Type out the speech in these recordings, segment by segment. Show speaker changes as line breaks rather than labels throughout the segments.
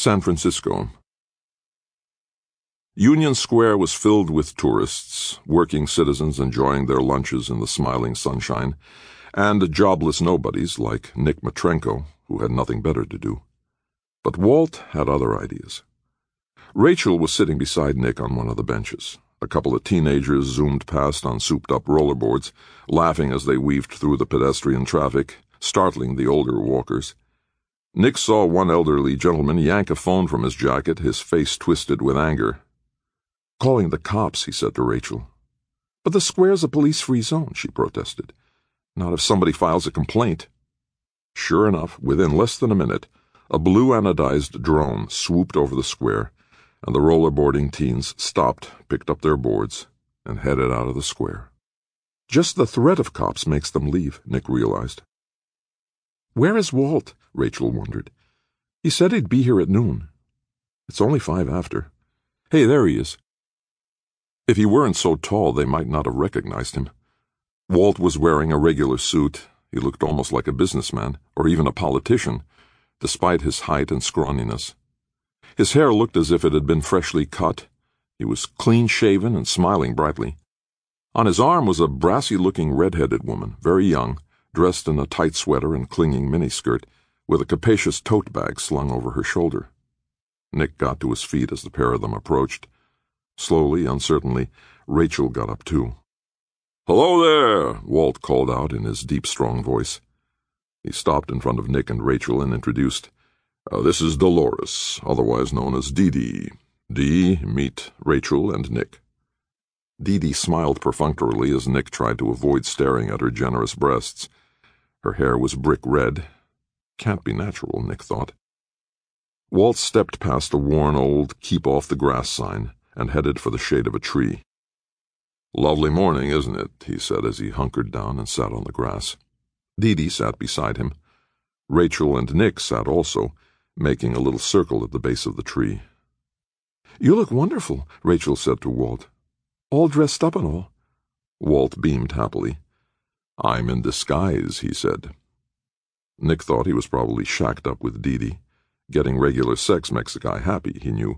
San Francisco. Union Square was filled with tourists, working citizens enjoying their lunches in the smiling sunshine, and jobless nobodies like Nick Matrenko, who had nothing better to do. But Walt had other ideas. Rachel was sitting beside Nick on one of the benches. A couple of teenagers zoomed past on souped-up rollerboards, laughing as they weaved through the pedestrian traffic, startling the older walkers. Nick saw one elderly gentleman yank a phone from his jacket, his face twisted with anger. "Calling the cops," he said to Rachel. "But the square's a police-free zone," she protested. "Not if somebody files a complaint." Sure enough, within less than a minute, a blue anodized drone swooped over the square, and the rollerboarding teens stopped, picked up their boards, and headed out of the square. Just the threat of cops makes them leave, Nick realized. "Where is Walt?" Rachel wondered. "He said he'd be here at noon. It's only 5 after. Hey, there he is." If he weren't so tall, they might not have recognized him. Walt was wearing a regular suit. He looked almost like a businessman, or even a politician, despite his height and scrawniness. His hair looked as if it had been freshly cut. He was clean-shaven and smiling brightly. On his arm was a brassy-looking red-headed woman, very young, dressed in a tight sweater and clinging miniskirt, with a capacious tote bag slung over her shoulder. Nick got to his feet as the pair of them approached. Slowly, uncertainly, Rachel got up too. "Hello there," Walt called out in his deep, strong voice. He stopped in front of Nick and Rachel and introduced, "This is Dolores, otherwise known as Dee Dee. Dee, meet Rachel and Nick." Dee Dee smiled perfunctorily as Nick tried to avoid staring at her generous breasts. Her hair was brick red. Can't be natural, Nick thought. Walt stepped past a worn old "Keep Off the Grass" sign and headed for the shade of a tree. "Lovely morning, isn't it?" he said as he hunkered down and sat on the grass. Dee Dee sat beside him. Rachel and Nick sat also, making a little circle at the base of the tree. "You look wonderful," Rachel said to Walt. "All dressed up and all." Walt beamed happily. "I'm in disguise," he said. Nick thought he was probably shacked up with Dee Dee. Getting regular sex makes a guy happy, he knew.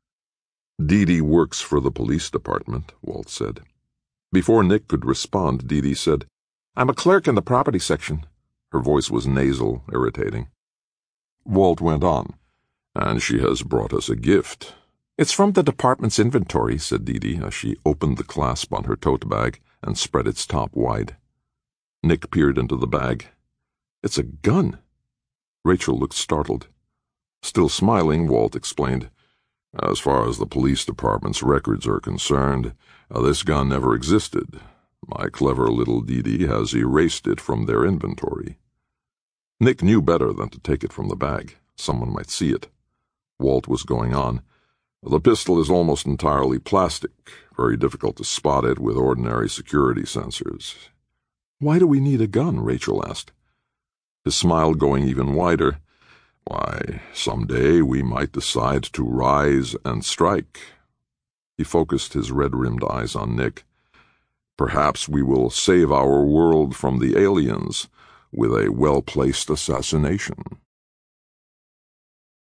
"Dee Dee works for the police department," Walt said. Before Nick could respond, Dee Dee said, "I'm a clerk in the property section." Her voice was nasal, irritating. Walt went on, "And she has brought us a gift." "It's from the department's inventory," said Dee Dee as she opened the clasp on her tote bag and spread its top wide. Nick peered into the bag. "It's a gun." Rachel looked startled. Still smiling, Walt explained, "As far as the police department's records are concerned, this gun never existed. My clever little Dee Dee has erased it from their inventory." Nick knew better than to take it from the bag. Someone might see it. Walt was going on. "The pistol is almost entirely plastic. Very difficult to spot it with ordinary security sensors." "Why do we need a gun?" Rachel asked. His smile going even wider. "Why, someday we might decide to rise and strike." He focused his red-rimmed eyes on Nick. "Perhaps we will save our world from the aliens with a well-placed assassination."